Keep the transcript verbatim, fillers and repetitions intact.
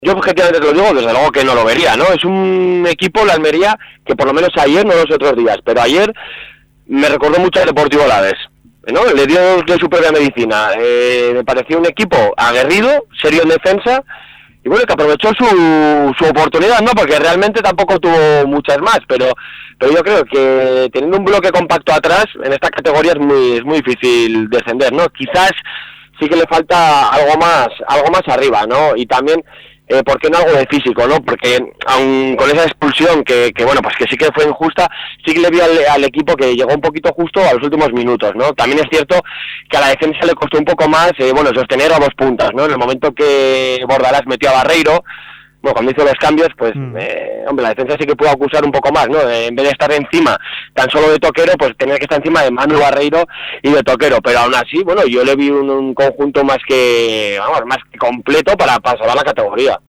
Yo objetivamente te lo digo, desde luego que no lo vería, ¿no? Es un equipo, la Almería, que por lo menos ayer, no los otros días, pero ayer me recordó mucho al Deportivo Alavés, ¿no? Le dio de su propia medicina. Eh, me pareció un equipo aguerrido, serio en defensa, y bueno, que aprovechó su, su oportunidad, ¿no? Porque realmente tampoco tuvo muchas más, pero pero yo creo que teniendo un bloque compacto atrás, en esta categoría es muy es muy difícil descender, ¿no? Quizás sí que le falta algo más, algo más arriba, ¿no? Y también, eh, ¿por qué no algo de físico, no? Porque aun con esa expulsión que, que bueno, pues que sí que fue injusta, sí que le vi al, al equipo que llegó un poquito justo a los últimos minutos, ¿no? También es cierto que a la defensa le costó un poco más, eh, bueno, sostener a dos puntas, ¿no? En el momento que Bordalás metió a Barreiro, bueno, cuando hizo los cambios, pues, mm. eh, hombre, la defensa sí que pudo acusar un poco más, ¿no? Eh, en vez de estar encima tan solo de Toquero, pues tenía que estar encima de Manu Barreiro y de Toquero, pero aún así, bueno, yo le vi un, un conjunto más que, vamos, más que completo para, para salvar la categoría.